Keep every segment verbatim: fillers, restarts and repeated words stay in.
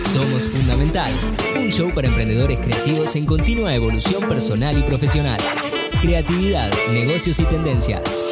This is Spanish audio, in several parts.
Somos Fundamental, un show para emprendedores creativos en continua evolución personal y profesional. Creatividad, negocios y tendencias.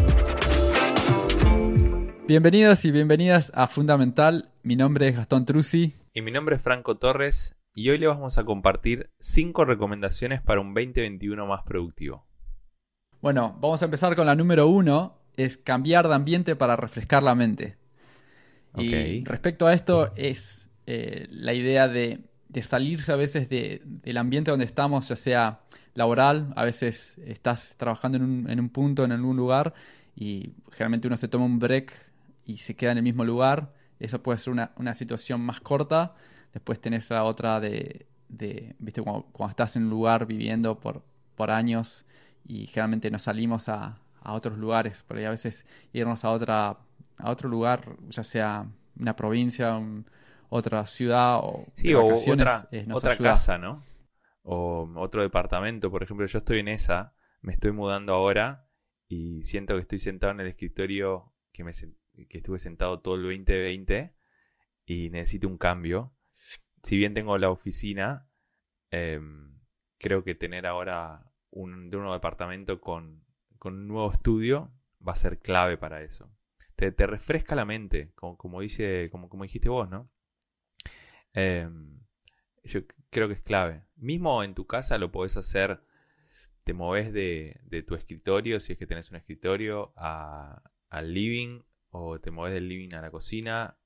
Bienvenidos y bienvenidas a Fundamental. Mi nombre es Gastón Truzzi. Y mi nombre es Franco Torres. Y hoy le vamos a compartir cinco recomendaciones para un veinte veintiuno más productivo. Bueno, vamos a empezar con la número uno. Es cambiar de ambiente para refrescar la mente. Okay. Y respecto a esto es eh, la idea de, de salirse a veces de, del ambiente donde estamos, ya sea laboral. A veces estás trabajando en un, en un punto, en algún lugar, y generalmente uno se toma un break y se queda en el mismo lugar. Eso puede ser una, una situación más corta. Después tenés la otra de, de viste, cuando, cuando estás en un lugar viviendo por, por años y generalmente nos salimos a, a otros lugares. Por ahí a veces irnos a otra a otro lugar, ya sea una provincia, un, otra ciudad o sí, de o vacaciones, otra, eh, nos otra ayuda. casa, ¿no? O otro departamento. Por ejemplo, yo estoy en esa, me estoy mudando ahora y siento que estoy sentado en el escritorio que, me, que estuve sentado todo el veinte veinte y necesito un cambio. Si bien tengo la oficina, eh, creo que tener ahora un, de un nuevo departamento con, con un nuevo estudio va a ser clave para eso. Te, te refresca la mente, como, como, dice, como, como dijiste vos, ¿no? Eh, yo creo que es clave. Mismo en tu casa lo podés hacer, te movés de, de tu escritorio, si es que tenés un escritorio, a, al living, o te movés del living a la cocina,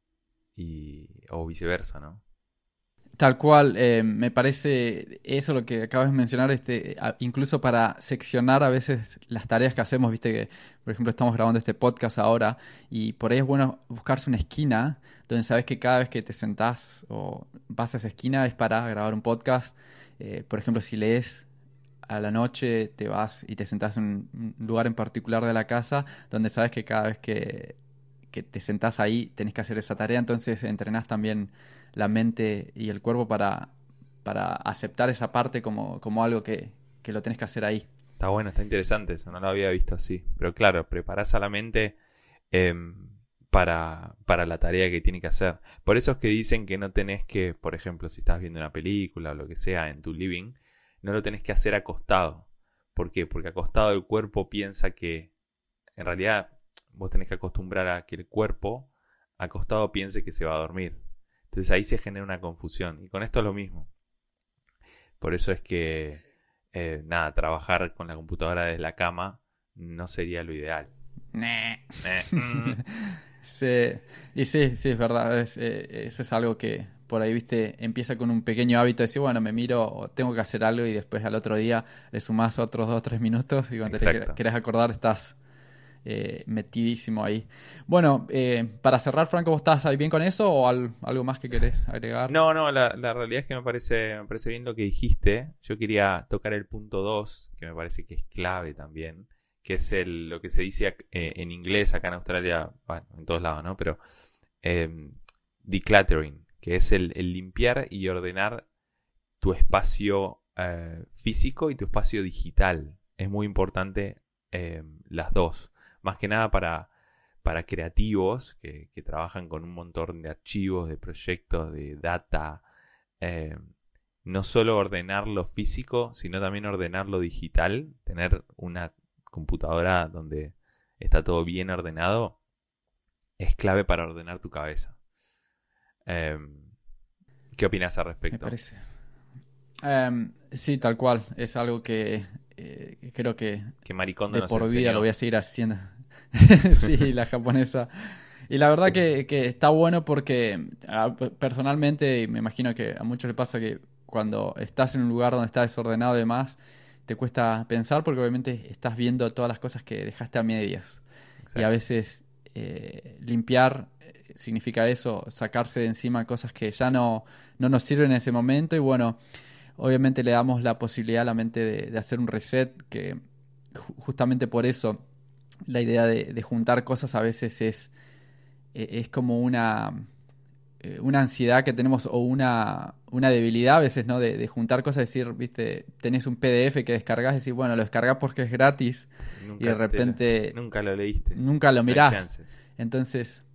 y, o viceversa, ¿no? Tal cual, eh, me parece eso lo que acabas de mencionar, este, a- incluso para seccionar a veces las tareas que hacemos, viste que, por ejemplo, estamos grabando este podcast ahora y por ahí es bueno buscarse una esquina donde sabes que cada vez que te sentás o vas a esa esquina es para grabar un podcast. Eh, por ejemplo, si lees a la noche, te vas y te sentás en un lugar en particular de la casa donde sabes que cada vez que que te sentás ahí, tenés que hacer esa tarea, entonces entrenás también la mente y el cuerpo para, para aceptar esa parte como, como algo que, que lo tenés que hacer ahí. Está bueno, está interesante eso, no lo había visto así. Pero claro, preparás a la mente eh, para, para la tarea que tiene que hacer. Por eso es que dicen que no tenés que, por ejemplo, si estás viendo una película o lo que sea en tu living, no lo tenés que hacer acostado. ¿Por qué? Porque acostado el cuerpo piensa que, en realidad, vos tenés que acostumbrar a que el cuerpo acostado piense que se va a dormir. Entonces ahí se genera una confusión. Y con esto es lo mismo. Por eso es que, eh, nada, trabajar con la computadora desde la cama no sería lo ideal. Nah. Eh, mm. Sí, y sí, sí, es verdad. Es, eh, eso es algo que por ahí, viste, empieza con un pequeño hábito de decir, bueno, me miro, o tengo que hacer algo y después al otro día le sumás otros dos o tres minutos y cuando te Exacto. querés acordar estás eh, metidísimo ahí. Bueno, eh, para cerrar, Franco, ¿vos estás ahí bien con eso o al- algo más que querés agregar? No, no, la, la realidad es que me parece, me parece bien lo que dijiste. Yo quería tocar el punto dos, que me parece que es clave también, que es el, lo que se dice eh, en inglés acá en Australia, bueno, en todos lados, ¿no? Pero eh, decluttering, que es el, el limpiar y ordenar tu espacio eh, físico y tu espacio digital. Es muy importante eh, las dos. Más que nada para, para creativos que, que trabajan con un montón de archivos, de proyectos, de data. Eh, no solo ordenar lo físico, sino también ordenar lo digital. Tener una computadora donde está todo bien ordenado es clave para ordenar tu cabeza. Eh, ¿Qué opinas al respecto? Me parece. Um, sí, tal cual. Es algo que eh, creo que Que Maricondo de nos por vida enseñó. lo voy a seguir haciendo. Sí, la japonesa. Y la verdad que, que está bueno porque ah, pe- personalmente, y me imagino que a muchos les pasa que cuando estás en un lugar donde está desordenado y demás, te cuesta pensar porque obviamente estás viendo todas las cosas que dejaste a medias. Y a Exacto. veces eh, limpiar eh, significa eso, sacarse de encima cosas que ya no, no nos sirven en ese momento y bueno, obviamente le damos la posibilidad a la mente de, de hacer un reset que ju- justamente por eso la idea de, de juntar cosas a veces es, eh, es como una, eh, una ansiedad que tenemos o una, una debilidad a veces, ¿no? De, de juntar cosas, decir, viste, tenés un P D F que descargas y decís, bueno, lo descargas porque es gratis y de Nunca te lo, repente nunca lo leíste. nunca lo No hay mirás. chances. Entonces,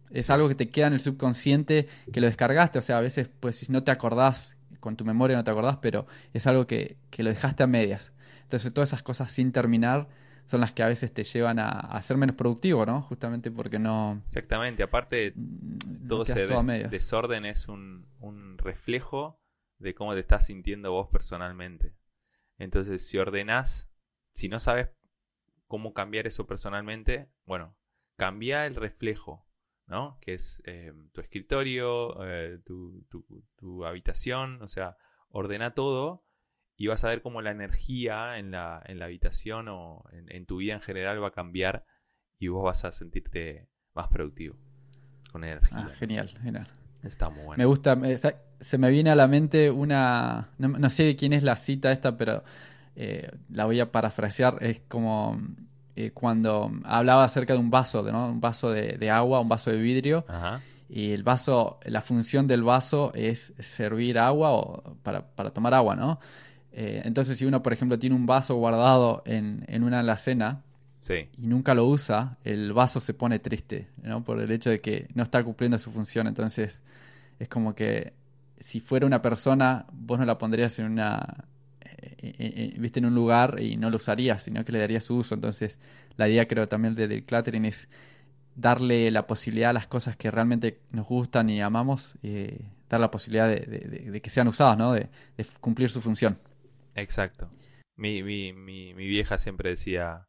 Es Sí. algo que te queda en el subconsciente, que lo descargaste. O sea, a veces, pues, si no te acordás, con tu memoria no te acordás, pero es algo que, que lo dejaste a medias. Entonces, todas esas cosas sin terminar son las que a veces te llevan a, a ser menos productivo, ¿no? Justamente porque no, Exactamente. Aparte, no todo quedas ese todo a de- medias. desorden es un, un reflejo de cómo te estás sintiendo vos personalmente. Entonces, si ordenás, si no sabes cómo cambiar eso personalmente, bueno, cambia el reflejo, ¿no? Que es eh, tu escritorio, eh, tu, tu, tu habitación, o sea, ordena todo y vas a ver cómo la energía en la, en la habitación o en, en tu vida en general va a cambiar y vos vas a sentirte más productivo, con Ah, energía, ¿no? genial, genial. Está muy Me bueno. gusta, me- sa- se me viene a la mente una, no, no sé de quién es la cita esta, pero eh, la voy a parafrasear. Es como eh, cuando hablaba acerca de un vaso, de, ¿no? Un vaso de, de agua, un vaso de vidrio, Ajá, y el vaso, la función del vaso es servir agua o para, para tomar agua, ¿no? Eh, entonces, si uno, por ejemplo, tiene un vaso guardado en, en una alacena sí, y nunca lo usa, el vaso se pone triste, ¿no? Por el hecho de que no está cumpliendo su función. Entonces, es como que si fuera una persona, vos no la pondrías en una, eh, eh, eh, viste, en un lugar y no lo usarías, sino que le darías su uso. Entonces, la idea creo también de decluttering es darle la posibilidad a las cosas que realmente nos gustan y amamos, eh, dar la posibilidad de, de- de- de que sean usadas, ¿no? De, de cumplir su función. exacto. Mi, mi, mi, mi vieja siempre decía,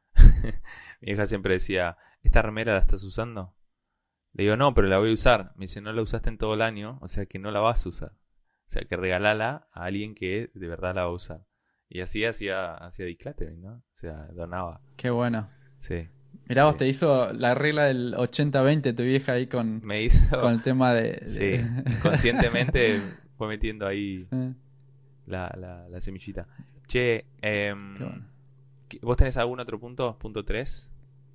mi vieja siempre decía, ¿esta remera la estás usando? Le digo, no, pero la voy a usar. Me dice, no la usaste en todo el año, o sea que no la vas a usar. O sea que regalala a alguien que de verdad la va a usar. Y así hacía, hacía decluttering, ¿no? O sea, donaba. Qué bueno. Sí, Mirá, vos sí. te hizo la regla del ochenta veinte tu vieja ahí con, Me con hizo, el tema de... sí, de- inconscientemente fue metiendo ahí Sí, la, la, la semillita. Che, qué em, bueno. ¿qué- ¿vos tenés algún otro punto? ¿Punto tres?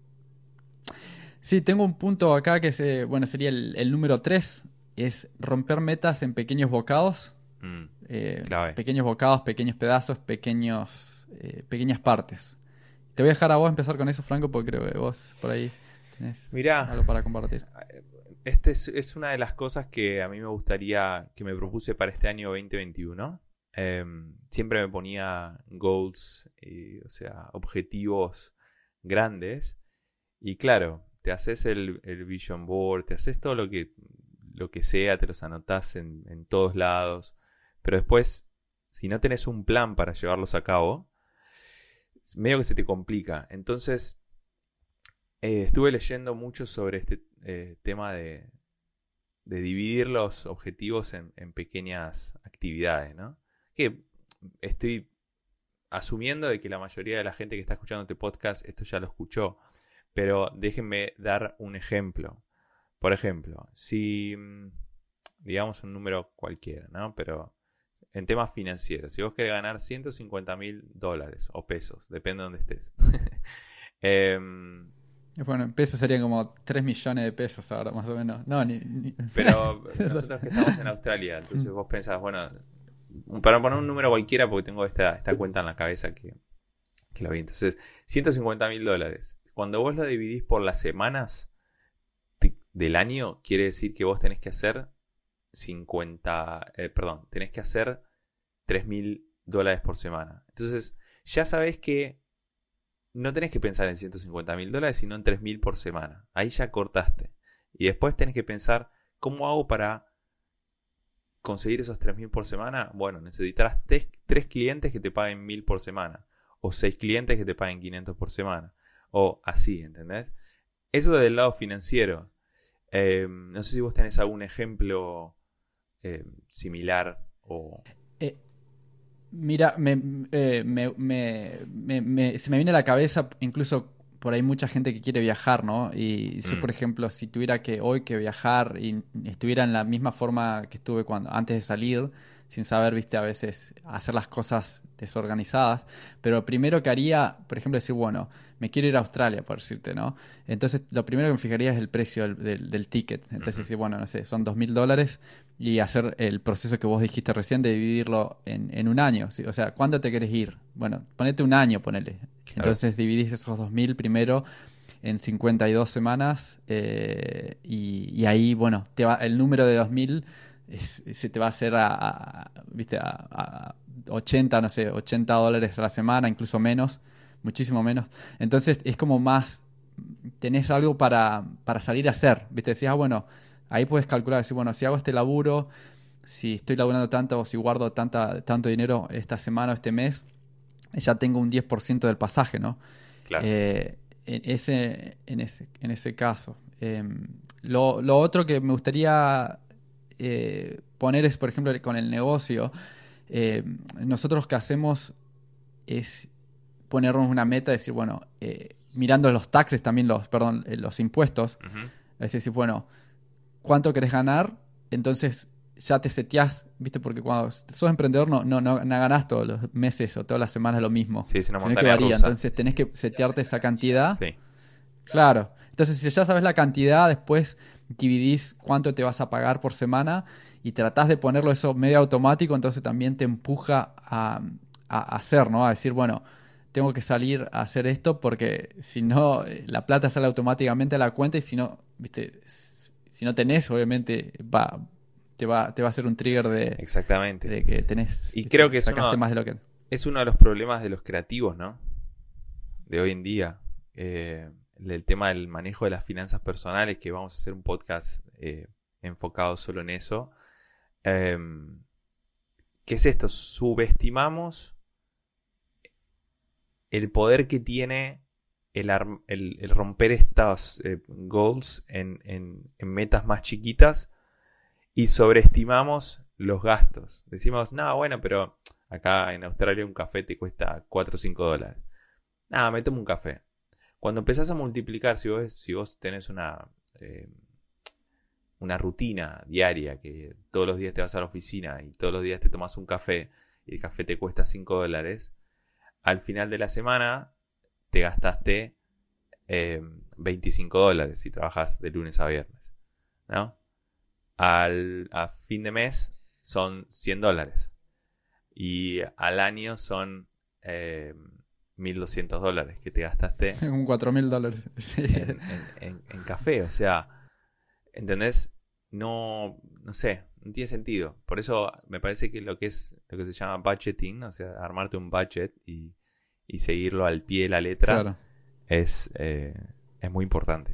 Sí, tengo un punto acá que se, bueno, sería el, el número tres, es romper metas en pequeños bocados, Mm, eh, clave. pequeños bocados, pequeños pedazos, pequeños, eh, pequeñas partes. Te voy a dejar a vos empezar con eso, Franco, porque creo que vos por ahí tenés Mirá, algo para compartir. este es, es una de las cosas que a mí me gustaría, que me propuse para este año veinte veintiuno. Em, siempre me ponía goals, y, o sea, objetivos grandes. Y claro, te haces el, el vision board, te haces todo lo que, lo que sea, te los anotás en, en todos lados. Pero después, si no tenés un plan para llevarlos a cabo, medio que se te complica. Entonces, eh, estuve leyendo mucho sobre este eh, tema de, de dividir los objetivos en, en pequeñas actividades, ¿no? Que estoy asumiendo de que la mayoría de la gente que está escuchando este podcast esto ya lo escuchó, pero déjenme dar un ejemplo. Por ejemplo, si mm, digamos un número cualquiera, ¿no? Pero en temas financieros, si vos querés ganar ciento cincuenta mil dólares o pesos, depende de dónde estés. Em, Bueno, en pesos serían como tres millones de pesos ahora, más o menos. No, ni... ni- pero nosotros que estamos en Australia, entonces vos pensás, bueno, para poner un número cualquiera, porque tengo esta, esta cuenta en la cabeza que, que lo vi. Entonces, ciento cincuenta mil dólares. Cuando vos lo dividís por las semanas ti- del año, quiere decir que vos tenés que hacer cincuenta, eh, perdón, tenés que hacer tres mil dólares por semana. Entonces, ya sabés que no tenés que pensar en ciento cincuenta mil dólares, sino en tres mil por semana. Ahí ya cortaste. Y después tenés que pensar, ¿cómo hago para conseguir esos tres mil por semana? Bueno, necesitarás tres clientes que te paguen mil por semana. O seis clientes que te paguen quinientos por semana. O así, ¿entendés? Eso del lado financiero. Eh, no sé si vos tenés algún ejemplo eh, similar o... Eh, Mira, me, eh, me- me- me- me- se me viene a la cabeza incluso por ahí mucha gente que quiere viajar, ¿no? Y yo, Mm, por ejemplo, si tuviera que hoy que viajar y estuviera en la misma forma que estuve cuando antes de salir, sin saber, viste, a veces hacer las cosas desorganizadas, pero lo primero que haría, por ejemplo, decir, bueno, me quiero ir a Australia, por decirte, ¿no? Entonces, lo primero que me fijaría es el precio del, del- del ticket. Entonces, ujú. decir, bueno, no sé, son dos mil dólares y hacer el proceso que vos dijiste recién de dividirlo en, en un año. ¿Sí? O sea, ¿cuándo te querés ir? Bueno, ponete un año, ponele. Claro. Entonces dividís esos dos mil primero en cincuenta y dos semanas eh, y, y ahí, bueno, te va, el número de dos mil es- se te va a hacer a, a- ¿viste? A, a ochenta, no sé, ochenta dólares a la semana, incluso menos, muchísimo menos. Entonces es como más, tenés algo para, para salir a hacer, ¿viste? Decís, ah, bueno, ahí puedes calcular, decir, bueno, si hago este laburo, si estoy laburando tanto o si guardo tanta, tanto dinero esta semana o este mes, ya tengo un diez por ciento del pasaje, ¿no? Claro. Eh, en ese, en ese, en ese caso. Eh, lo, lo otro que me gustaría eh, poner es, por ejemplo, con el negocio. Eh, nosotros lo que hacemos es ponernos una meta, decir, bueno, eh, mirando los taxes también, los, perdón, eh, los impuestos, Ujú. es decir, bueno, ¿cuánto querés ganar? Entonces ya te seteás, ¿viste? Porque cuando sos emprendedor no, no, no, no ganás todos los meses o todas las semanas lo mismo, Sí, es una sino que montaña varía. rusa. Entonces tenés que setearte esa cantidad. Sí, Claro. Entonces, si ya sabes la cantidad, después dividís cuánto te vas a pagar por semana y tratás de ponerlo eso medio automático, entonces también te empuja a, a hacer, ¿no? A decir, bueno, tengo que salir a hacer esto porque si no, eh, la plata sale automáticamente a la cuenta y si no, viste, s- si no tenés, obviamente va, te va, te va a hacer un trigger de, exactamente. de que tenés, Y creo viste, que es sacaste uno, más de lo que... es uno de los problemas de los creativos, ¿no? De hoy en día. Eh, el tema del manejo de las finanzas personales, que vamos a hacer un podcast eh, enfocado solo en eso. Eh, ¿Qué es esto? Subestimamos el poder que tiene el, arm- el- el romper estos eh, goals en, en- en metas más chiquitas y sobreestimamos los gastos. Decimos, no, bueno, pero acá en Australia un café te cuesta cuatro o cinco dólares. Ah, me tomo un café. Cuando empezás a multiplicar, si vos, si vos tenés una, eh, una rutina diaria, que todos los días te vas a la oficina y todos los días te tomas un café y el café te cuesta cinco dólares, al final de la semana te gastaste eh, veinticinco dólares si trabajas de lunes a viernes, ¿no? Al, a fin de mes son cien dólares y al año son eh, mil doscientos dólares que te gastaste Un cuatro mil dólares. Sí. en, en, en, en café. O sea, ¿entendés? No, no sé, no tiene sentido. Por eso me parece que lo que es lo que se llama budgeting, o sea, armarte un budget y, y seguirlo al pie de la letra, Claro. es, eh, es muy importante.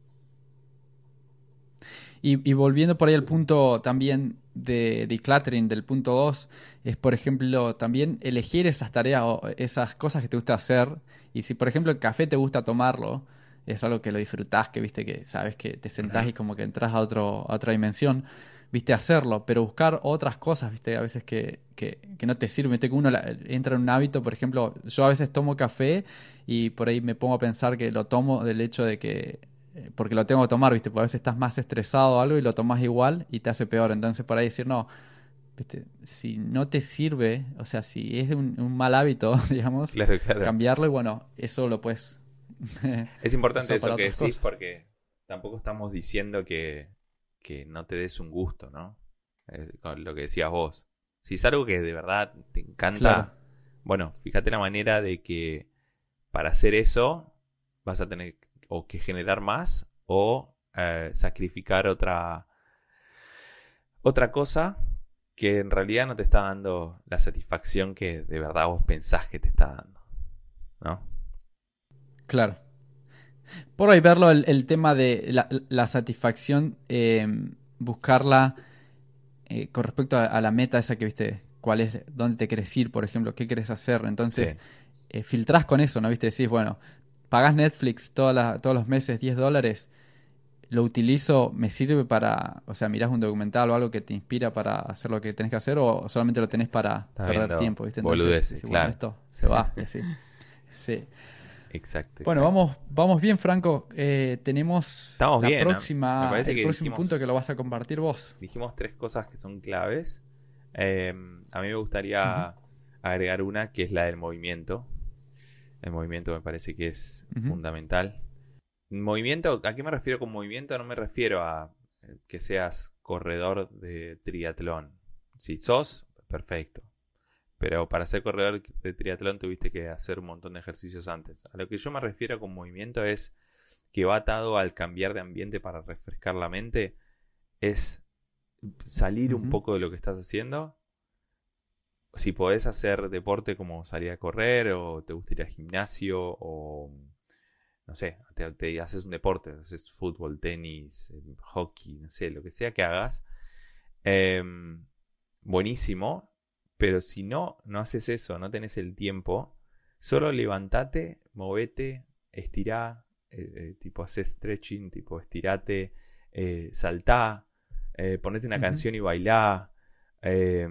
Y, y volviendo por ahí al punto también de decluttering, del punto dos, es por ejemplo también elegir esas tareas o esas cosas que te gusta hacer. Y si por ejemplo el café te gusta tomarlo, es algo que lo disfrutás, que viste que sabes que te sentás Ujú. y como que entras a otro, a otra dimensión, viste hacerlo, pero buscar otras cosas, viste, a veces que, que, que no te sirven, viste que uno la- entra en un hábito, por ejemplo, yo a veces tomo café y por ahí me pongo a pensar que lo tomo del hecho de que eh, porque lo tengo que tomar, ¿viste? Porque a veces estás más estresado o algo y lo tomas igual y te hace peor. Entonces, por ahí decir, no, ¿viste? Si no te sirve, o sea, si es un, un mal hábito, digamos, Claro, claro. cambiarlo y bueno, eso lo puedes Es importante usar para eso que otras decís cosas. porque tampoco estamos diciendo que, que no te des un gusto, ¿no? Eh, con lo que decías vos. Si es algo que de verdad te Claro, encanta, bueno, fíjate la manera de que para hacer eso vas a tener o que generar más o eh, sacrificar otra, otra cosa que en realidad no te está dando la satisfacción que de verdad vos pensás que te está dando, ¿no? claro. Por ahí verlo el, el tema de la, la satisfacción, eh, buscarla eh, con respecto a, a la meta esa que viste, cuál es, dónde te querés ir, por ejemplo, qué querés hacer. Entonces, Sí. eh, filtrás con eso, ¿no? Viste, decís, bueno, pagás Netflix todas las- todos los meses diez dólares, lo utilizo, me sirve para, o sea, mirás un documental o algo que te inspira para hacer lo que tenés que hacer o solamente lo tenés para Estás perder viendo tiempo, ¿viste? Entonces, boludeces, decís, bueno, claro. esto se va y así. Sí. Exacto, Bueno, exacto. vamos, vamos bien, Franco. Eh, tenemos Estamos la bien, ¿no? Me próxima, parece el que próximo punto dijimos, que lo vas a compartir vos. dijimos tres cosas que son claves. Eh, a mí me Ujú, gustaría agregar una que es la del movimiento. El movimiento me parece que es ujú. fundamental. Movimiento, ¿a qué me refiero con movimiento? No me refiero a eh, que seas corredor de triatlón. Si sos, perfecto. Pero para ser corredor de triatlón tuviste que hacer un montón de ejercicios antes. A lo que yo me refiero con movimiento es que va atado al cambiar de ambiente para refrescar la mente, es salir Uh-huh. un poco de lo que estás haciendo. Si podés hacer deporte como salir a correr, o te gusta ir al gimnasio, o no sé, te, te haces un deporte, haces fútbol, tenis, hockey, no sé, lo que sea que hagas, eh, buenísimo. Pero si no, no haces eso, no tenés el tiempo, solo levantate, movete, estirá, eh, eh, tipo haces stretching, tipo estirate, eh, saltá, eh, ponete una Uh-huh. canción y bailá. Eh,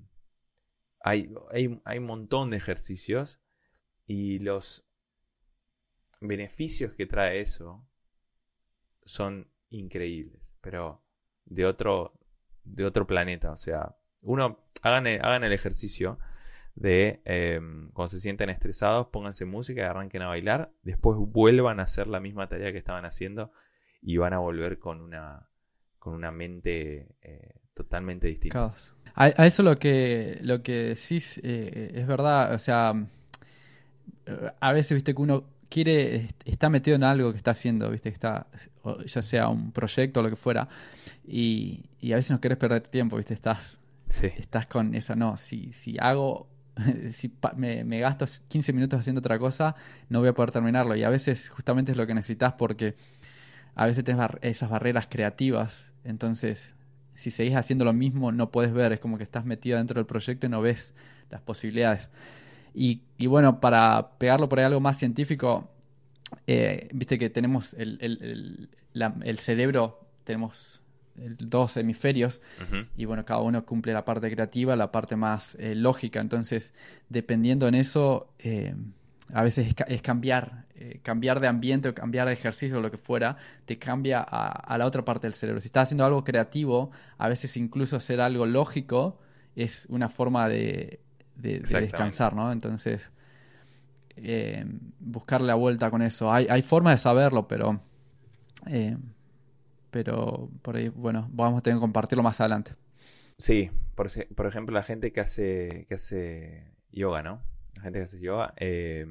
hay, hay, hay un montón de ejercicios, y los beneficios que trae eso son increíbles, pero de otro, de otro planeta. O sea, uno, hagan el, hagan el ejercicio de eh, cuando se sienten estresados, pónganse música y arranquen a bailar, después vuelvan a hacer la misma tarea que estaban haciendo y van a volver con una, con una mente eh, totalmente distinta. Caos. A, a eso lo que, lo que decís eh, es verdad, o sea, eh, a veces, viste, que uno quiere, est- está metido en algo que está haciendo, viste, que está, o ya sea un proyecto o lo que fuera, y, y a veces no querés perder tiempo, viste, estás, Sí, estás con esa, no, si, si hago, si pa- me, me gasto quince minutos haciendo otra cosa, no voy a poder terminarlo, y a veces justamente es lo que necesitas porque a veces tenés bar- esas barreras creativas, entonces si seguís haciendo lo mismo no puedes ver, es como que estás metido dentro del proyecto y no ves las posibilidades. Y, y bueno, para pegarlo por ahí algo más científico, eh, viste que tenemos el, el, el, la- el cerebro, tenemos el- dos hemisferios, uh-huh. y bueno, cada uno cumple la parte creativa, la parte más eh, lógica. Entonces, dependiendo en eso, eh, a veces es, ca- es cambiar, eh, cambiar de ambiente o cambiar de ejercicio o lo que fuera, te cambia a, a la otra parte del cerebro. Si estás haciendo algo creativo, a veces incluso hacer algo lógico es una forma de, de, de Exactamente. descansar, ¿no? Entonces, eh, buscarle la vuelta con eso. Hay, hay formas de saberlo, pero, eh, pero por ahí, bueno, vamos a tener que compartirlo más adelante. Sí, por, ese- por ejemplo, la gente que hace, que hace yoga, ¿no? La gente que hace yoga, eh,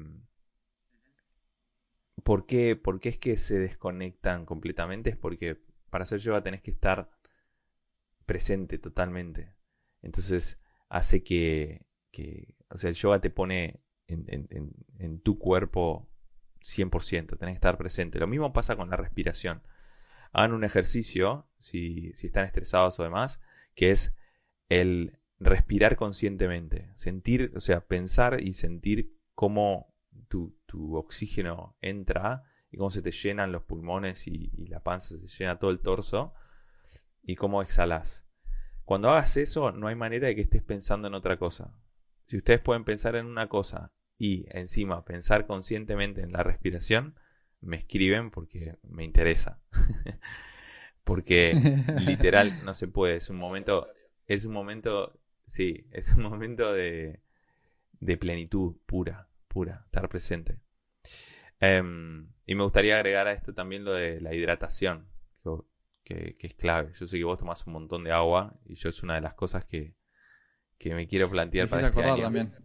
¿por qué, por qué es que se desconectan completamente? Es porque para hacer yoga tenés que estar presente totalmente. Entonces hace que, que o sea, el yoga te pone en, en- en- en tu cuerpo cien por ciento, tenés que estar presente. Lo mismo pasa con la respiración. Hagan un ejercicio, si, si están estresados o demás, que es el respirar conscientemente. Sentir, o sea, pensar y sentir cómo tu, tu oxígeno entra y cómo se te llenan los pulmones y, y la panza, se te llena todo el torso, y cómo exhalas. Cuando hagas eso, no hay manera de que estés pensando en otra cosa. Si ustedes pueden pensar en una cosa y encima pensar conscientemente en la respiración, me escriben porque me interesa. Porque literal no se puede. Es un momento, es un momento, sí, es un momento de, de plenitud pura, pura, estar presente. Em, y me gustaría agregar a esto también lo de la hidratación, que, que- que es clave. Yo sé que vos tomás un montón de agua, y yo es una de las cosas que, que me quiero Me plantear para hiciste este acordar año. también.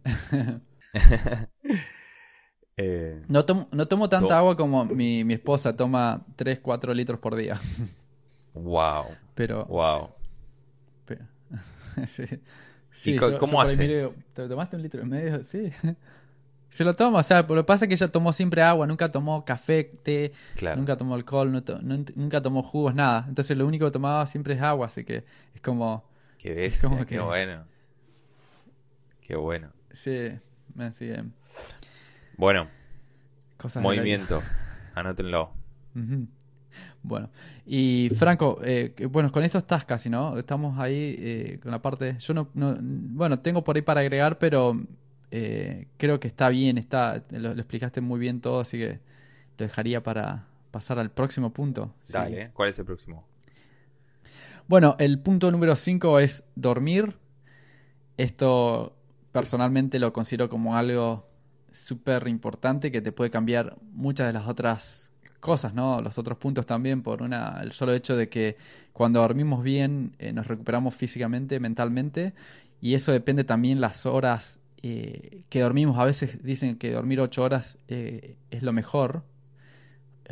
Eh, No tomo, no tomo tanta to- agua como mi, mi esposa toma tres cuatro litros por día. wow, Pero, wow. pe- sí, ¿Y sí, co- yo, yo cómo por ahí miro y hace? digo, ¿te tomaste un litro y medio? Sí. Se lo toma, o sea, lo que pasa es que ella tomó siempre agua, nunca tomó café, té, Claro, nunca tomó alcohol, no to- no- nunca tomó jugos, nada. Entonces lo único que tomaba siempre es agua, así que es como, qué es como bestia, qué que, bueno, qué bueno. sí, me siguen Bueno, cosas de la vida. movimiento, anótenlo. Ujú. Bueno, y Franco, eh, que- bueno, con esto estás casi, ¿no? Estamos ahí eh, con la parte. Yo no, no- bueno, tengo por ahí para agregar, pero eh, creo que está bien, está, lo, lo explicaste muy bien todo, así que lo dejaría para pasar al próximo punto. Sí. Dale, ¿cuál es el próximo? Bueno, el punto número cinco es dormir. Esto personalmente lo considero como algo súper importante que te puede cambiar muchas de las otras cosas, ¿no? Los otros puntos también, por una, el solo hecho de que cuando dormimos bien eh, nos recuperamos físicamente, mentalmente, y eso depende también las horas eh, que dormimos. A veces dicen que dormir ocho horas eh, es lo mejor,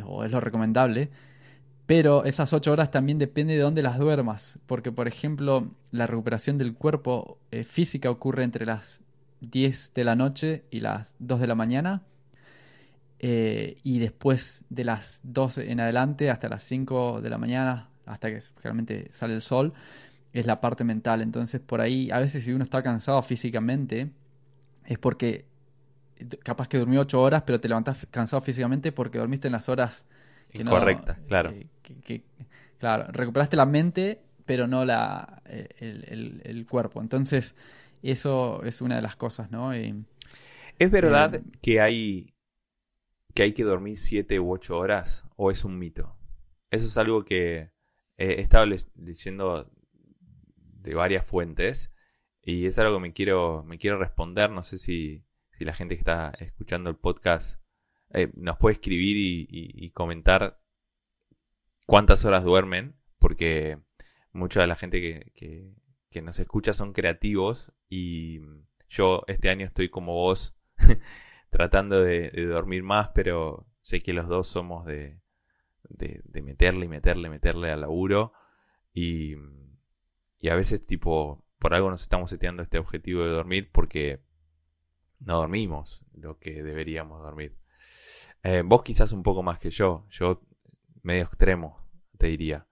o es lo recomendable. Pero esas ocho horas también depende de dónde las duermas. Porque, por ejemplo, la recuperación del cuerpo eh, física ocurre entre las diez de la noche y las dos de la mañana. Eh, y después de las doce en adelante hasta las cinco de la mañana, hasta que realmente sale el sol, es la parte mental. Entonces, por ahí, a veces si uno está cansado físicamente, es porque capaz que durmió ocho horas, pero te levantás cansado físicamente porque dormiste en las horas que no... Incorrecta, claro. eh, que, que- claro, recuperaste la mente, pero no la, eh, el, el- el cuerpo. Entonces, eso es una de las cosas, ¿no? Y, ¿Es eh, verdad que hay que hay que dormir siete u ocho horas o es un mito? Eso es algo que eh, he estado le- leyendo de varias fuentes y es algo que me quiero, me quiero responder. No sé si, si la gente que está escuchando el podcast eh, nos puede escribir y, y- y comentar cuántas horas duermen, porque mucha de la gente que, que, que nos escucha son creativos y yo este año estoy como vos tratando de, de dormir más, pero sé que los dos somos de, de, de meterle y meterle, meterle al laburo y, y a veces tipo por algo nos estamos seteando este objetivo de dormir porque no dormimos lo que deberíamos dormir. Eh, vos quizás un poco más que yo, yo medio extremo, te diría.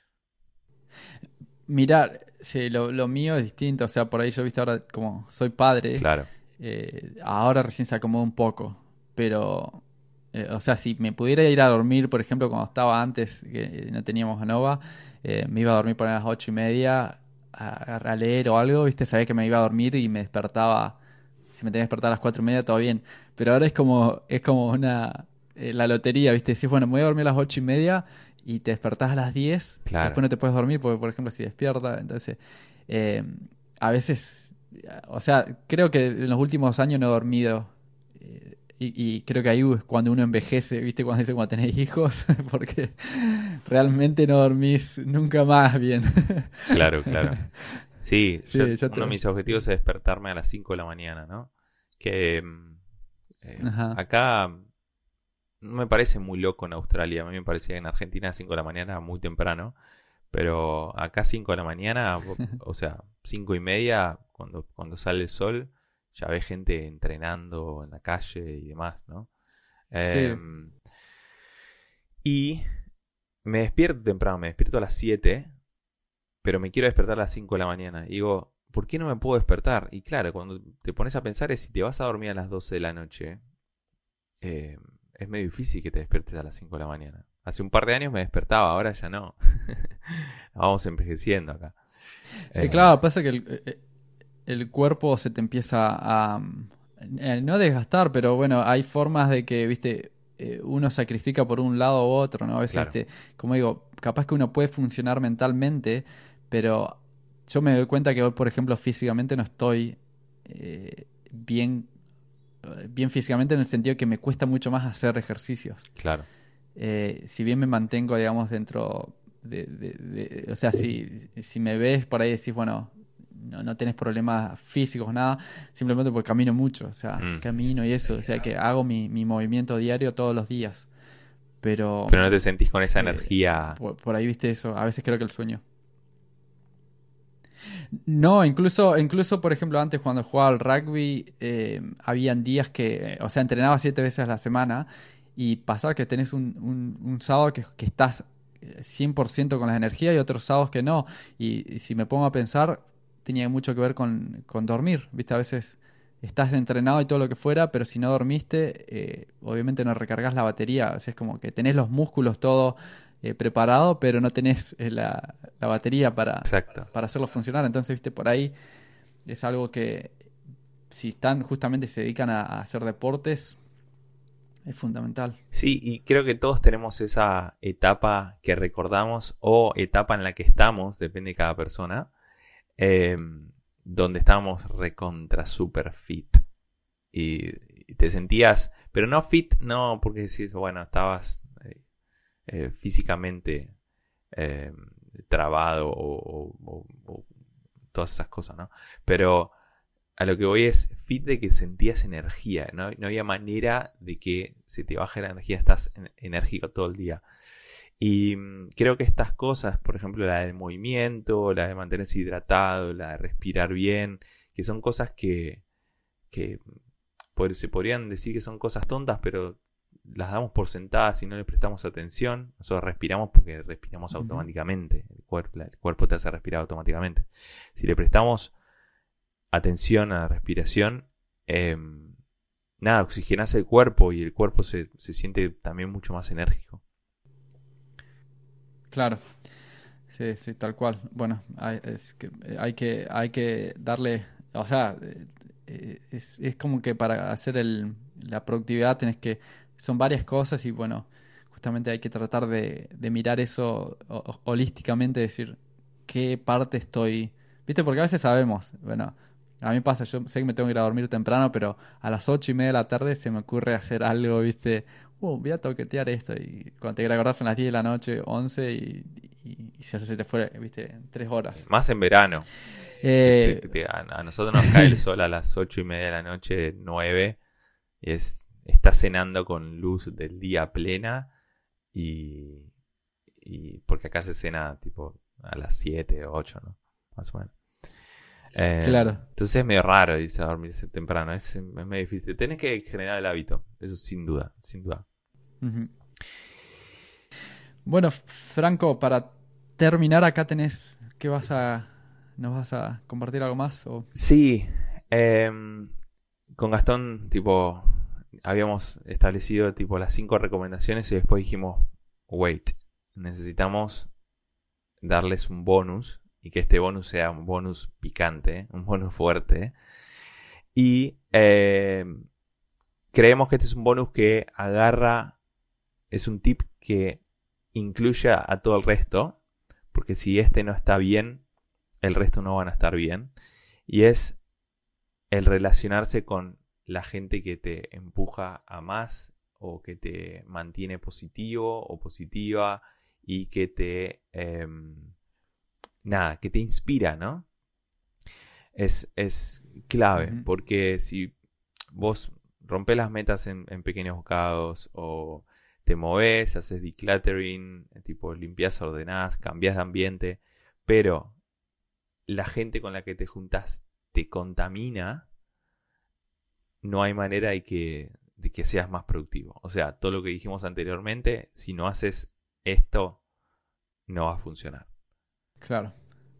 Mirá, sí, lo, lo mío es distinto. O sea, por ahí yo, viste, ahora como soy padre, Claro, eh, ahora recién se acomodó un poco. Pero, eh, o sea, si me pudiera ir a dormir, por ejemplo, cuando estaba antes, que no teníamos a Nova, eh, me iba a dormir por ahí a las ocho y media a, a leer o algo, viste, sabía que me iba a dormir y me despertaba. Si me tenía que despertar a las cuatro y media, todo bien. Pero ahora es como, es como una, eh, la lotería, viste, decís, bueno, me voy a dormir a las ocho y media y te despertás a las diez, después claro. no te puedes dormir porque, por ejemplo, si despierta, entonces, eh, a veces, o sea, creo que en los últimos años no he dormido. eh, y, y creo que ahí es cuando uno envejece, ¿viste? Cuando dice cuando tenés hijos, porque realmente no dormís nunca más bien. Claro, claro. Sí, yo, Sí, yo uno de te... mis objetivos es despertarme a las cinco de la mañana, ¿no? Que mm, eh, Ajá. acá no me parece muy loco en Australia. A mí me parecía que en Argentina cinco de la mañana muy temprano. Pero acá cinco de la mañana, vo- o sea, cinco y media, cuando, cuando sale el sol, ya ves gente entrenando en la calle y demás, ¿no? Sí. Em, y me despierto temprano, me despierto a las siete, pero me quiero despertar a las cinco de la mañana. Y digo, ¿por qué no me puedo despertar? Y claro, cuando te pones a pensar es si te vas a dormir a las doce de la noche, eh, es medio difícil que te despiertes a las cinco de la mañana. Hace un par de años me despertaba, ahora ya no. Vamos envejeciendo acá. Eh, Eh, claro, pasa que el, eh, el cuerpo se te empieza a... eh, no desgastar, pero bueno, hay formas de que, viste, eh, uno sacrifica por un lado u otro, ¿no? A veces, claro, viste, como digo, capaz que uno puede funcionar mentalmente, pero yo me doy cuenta que hoy, por ejemplo, físicamente no estoy eh, bien, eh, bien físicamente en el sentido que me cuesta mucho más hacer ejercicios. claro. Eh, si bien me mantengo, digamos, dentro de, de- de- o sea, si, si me ves por ahí decís, bueno, no, no tenés problemas físicos, nada, simplemente porque camino mucho, o sea, Mm. camino y eso, o sea, que hago mi, mi movimiento diario todos los días, pero Pero no te sentís con esa eh, energía. por, por ahí viste eso, a veces creo que el sueño. No, incluso, incluso por ejemplo, antes cuando jugaba al rugby, eh, habían días que, o sea, entrenaba siete veces a la semana y pasaba que tenés un, un- un sábado que, que estás eh, cien por ciento con la energía y otros sábados que no. Y, y si me pongo a pensar, tenía mucho que ver con, con dormir, ¿viste? A veces estás entrenado y todo lo que fuera, pero si no dormiste, eh, obviamente no recargas la batería. O sea, es como que tenés los músculos todo eh, preparado, pero no tenés eh, la, la batería para Exacto. para hacerlo funcionar. Entonces, viste, por ahí es algo que si están justamente se dedican a, a hacer deportes, es fundamental. Sí, y creo que todos tenemos esa etapa que recordamos o etapa en la que estamos, depende de cada persona, eh, donde estábamos recontra super fit. Y, y te sentías, pero no fit, no porque decís, bueno, estabas eh, eh, físicamente eh, trabado o, o- o- o todas esas cosas, ¿no? Pero a lo que voy es fit de que sentías energía. No, no había manera de que se te baje la energía. Estás en, enérgico todo el día. Y mmm, creo que estas cosas, por ejemplo, la del movimiento, la de mantenerse hidratado, la de respirar bien, que son cosas que, que por, se podrían decir que son cosas tontas, pero las damos por sentadas y no le prestamos atención. Nosotros respiramos porque respiramos Ujú. automáticamente. El cuerpo, el cuerpo te hace respirar automáticamente. Si le prestamos atención a la respiración, eh, nada, oxigenas el cuerpo y el cuerpo se, se siente también mucho más enérgico. Claro, sí, sí, tal cual. Bueno, hay, es que, eh, hay que, hay que darle, o sea, eh, eh, es, es como que para hacer el, la productividad tenés que, son varias cosas y bueno, justamente hay que tratar de, de mirar eso ho- ho- holísticamente, decir qué parte estoy, ¿viste? Porque a veces sabemos, bueno, a mí pasa, yo sé que me tengo que ir a dormir temprano, pero a las ocho y media de la tarde se me ocurre hacer algo, ¿viste? Uh, voy a toquetear esto y cuando te acordás son las diez de la noche, once y, y, y se, se te fue, ¿viste? En tres horas. Más en verano. Que te- Eh, te- te- a, a nosotros nos cae el sol a las ocho y media de la noche, nueve, y es, está cenando con luz del día plena, y, y porque acá se cena tipo a las siete o ocho, ¿no? Más o menos. Eh, claro. entonces es medio raro irse a dormirse temprano, es, es medio difícil. Tenés que generar el hábito, eso sin duda, sin duda. Ujú. Bueno, Franco, para terminar acá tenés, ¿qué vas a, nos vas a compartir algo más? O... Sí, em, con Gastón, tipo, habíamos establecido tipo las cinco recomendaciones y después dijimos, wait, necesitamos darles un bonus y que este bonus sea un bonus picante, un bonus fuerte. Y eh, creemos que este es un bonus que agarra, es un tip que incluye a todo el resto, porque si este no está bien, el resto no van a estar bien. Y es el relacionarse con la gente que te empuja a más o que te mantiene positivo o positiva y que te eh, nada, que te inspira, ¿no? Es, es clave, Ujú. porque si vos rompes las metas en, en pequeños bocados o te moves, haces decluttering, tipo limpias, ordenás, cambias de ambiente, pero la gente con la que te juntas te contamina, no hay manera de que, de que seas más productivo. O sea, todo lo que dijimos anteriormente, si no haces esto, no va a funcionar. Claro.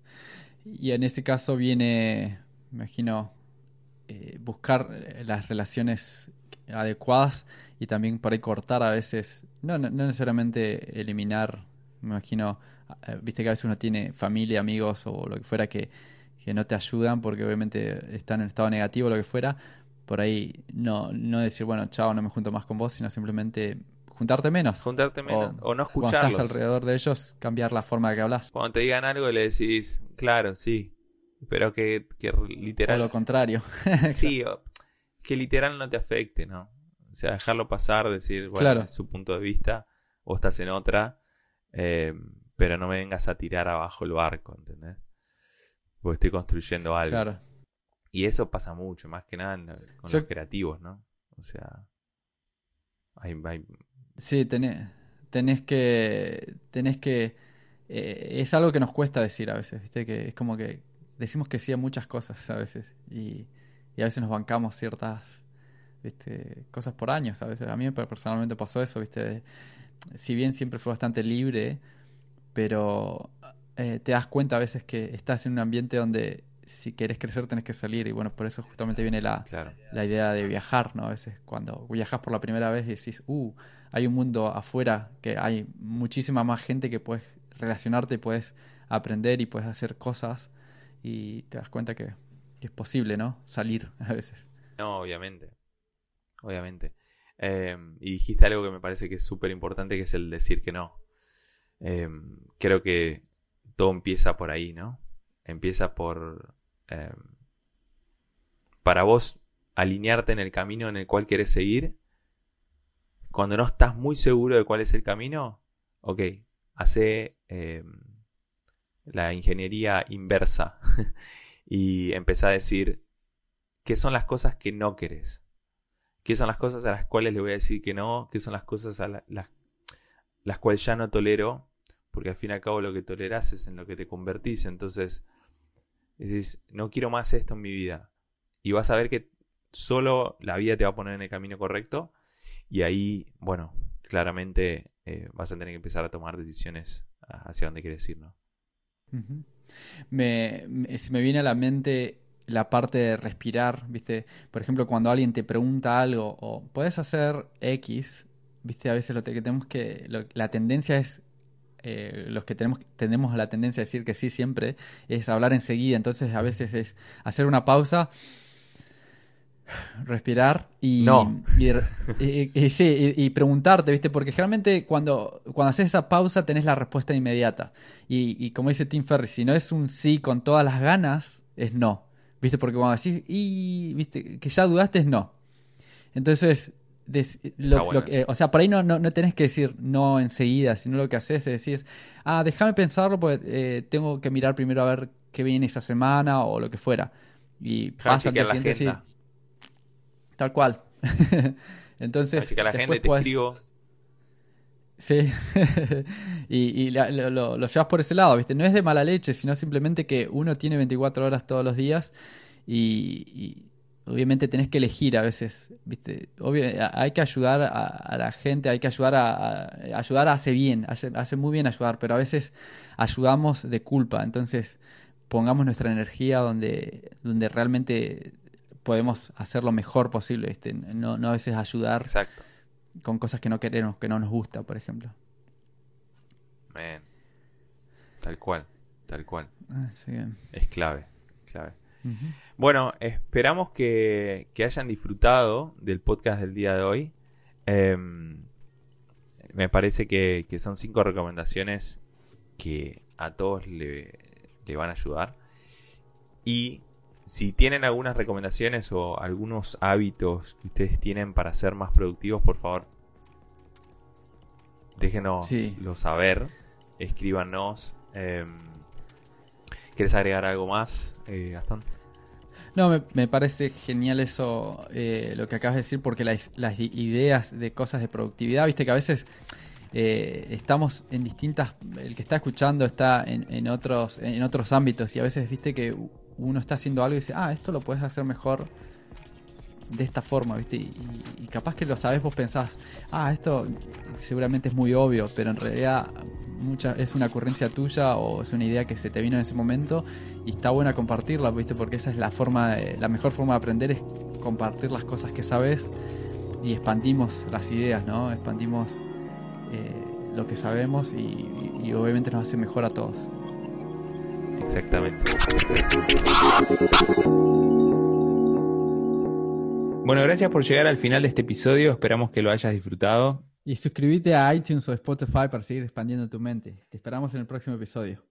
Y en ese caso viene, me imagino, eh, buscar eh, las relaciones adecuadas y también por ahí cortar a veces, no, no, no necesariamente eliminar, me imagino, eh, viste que a veces uno tiene familia, amigos o lo que fuera que, que no te ayudan porque obviamente están en estado negativo o lo que fuera, por ahí no, no decir, bueno, chao, no me junto más con vos, sino simplemente juntarte menos. Juntarte menos O o no cuando estás escucharlos. alrededor de ellos, cambiar la forma de que hablas. Cuando te digan algo le decís, claro, sí, pero que, que O lo literal, contrario. sí, o- que literal no te afecte, ¿no? O sea, dejarlo pasar, decir, bueno, Claro, es su punto de vista, vos estás en otra, eh, pero no me vengas a tirar abajo el barco, ¿entendés? Porque estoy construyendo algo. claro. Y eso pasa mucho, más que nada en lo- con los Yo, creativos, ¿no? O sea, hay, hay- sí, tenés, tenés que, tenés que, eh, es algo que nos cuesta decir a veces, ¿viste? Que es como que decimos que sí a muchas cosas a veces y, y a veces nos bancamos ciertas, ¿viste? Cosas por años a veces. A mí personalmente pasó eso, ¿viste? Si bien siempre fue bastante libre, pero eh, te das cuenta a veces que estás en un ambiente donde si querés crecer tenés que salir y bueno, por eso justamente viene la, claro. la idea de viajar, ¿no? A veces cuando viajas por la primera vez y decís, uh, hay un mundo afuera que hay muchísima más gente que puedes relacionarte y puedes aprender y puedes hacer cosas y te das cuenta que, que es posible, ¿no? Salir a veces. No, obviamente, obviamente. Eh, y dijiste algo que me parece que es súper importante, que es el decir que no. Eh, creo que todo empieza por ahí, ¿no? Empieza por, eh, para vos, alinearte en el camino en el cual querés seguir. Cuando no estás muy seguro de cuál es el camino, ok, hace eh, la ingeniería inversa y empezá a decir, qué son las cosas que no querés. ¿Qué son las cosas a las cuales le voy a decir que no? ¿Qué son las cosas a la, las, las cuales ya no tolero? Porque al fin y al cabo lo que tolerás es en lo que te convertís. Entonces, decís, no quiero más esto en mi vida. Y vas a ver que solo la vida te va a poner en el camino correcto. Y ahí, bueno, claramente eh, vas a tener que empezar a tomar decisiones hacia dónde quieres ir, ¿no? Uh-huh. Me, me, se me viene a la mente la parte de respirar, ¿viste? Por ejemplo, cuando alguien te pregunta algo o puedes hacer X, ¿viste? A veces lo que tenemos que, lo, la tendencia es, eh, los que tenemos, tenemos la tendencia a decir que sí siempre, es hablar enseguida. Entonces a veces es hacer una pausa, respirar y, No. y, y, y, sí, y, y preguntarte, ¿viste? Porque generalmente cuando, cuando haces esa pausa tenés la respuesta inmediata. Y, y como dice Tim Ferriss, si no es un sí con todas las ganas, es no. ¿Viste? Porque cuando decís, y, ¿viste? Que ya dudaste, es no. Entonces, des, lo, bueno lo, eh, o sea, por ahí no, no, no tenés que decir no enseguida, sino lo que haces es decir, ah, déjame pensarlo porque eh, tengo que mirar primero a ver qué viene esa semana o lo que fuera. Y Déjame pasa al día chequear la siguiente agenda. así. Tal cual. Déjame Entonces, chequear la agenda después y te puedes... escribo. Sí. y y la- lo, lo- lo llevas por ese lado, ¿viste? No es de mala leche, sino simplemente que uno tiene veinticuatro horas todos los días y, y obviamente tenés que elegir a veces, ¿viste? Obvio, a- hay que ayudar a, a la gente, hay que ayudar a, a- ayudar hace bien, hace, hace muy bien ayudar, pero a veces ayudamos de culpa, entonces pongamos nuestra energía donde, donde realmente podemos hacer lo mejor posible, ¿viste? No, no a veces ayudar Exacto. con cosas que no queremos, que no nos gusta, por ejemplo. Man. Tal cual. Tal cual. Así que, Es clave. Clave. ujú. Bueno, esperamos que, que hayan disfrutado del podcast del día de hoy. Eh, me parece que, que son cinco recomendaciones que a todos le, le van a ayudar. Y si tienen algunas recomendaciones o algunos hábitos que ustedes tienen para ser más productivos, por favor, déjenoslo Sí. saber. Escríbanos. Eh, ¿Quieres agregar algo más, eh, Gastón? No, me, me parece genial eso, eh, lo que acabas de decir, porque las, las i- ideas de cosas de productividad, viste que a veces eh, estamos en distintas, el que está escuchando está en, en otros, en otros ámbitos y a veces viste que u- uno está haciendo algo y dice, ah, esto lo puedes hacer mejor de esta forma, ¿viste? Y, y capaz que lo sabés, vos pensás, ah, esto seguramente es muy obvio, pero en realidad mucha, es una ocurrencia tuya o es una idea que se te vino en ese momento y está buena compartirla, ¿viste? Porque esa es la forma, de, la mejor forma de aprender es compartir las cosas que sabes y expandimos las ideas, ¿no? Expandimos eh, lo que sabemos y, y, y obviamente nos hace mejor a todos. Exactamente. Bueno, gracias por llegar al final de este episodio. Esperamos que lo hayas disfrutado. Y suscríbete a iTunes o Spotify para seguir expandiendo tu mente. Te esperamos en el próximo episodio.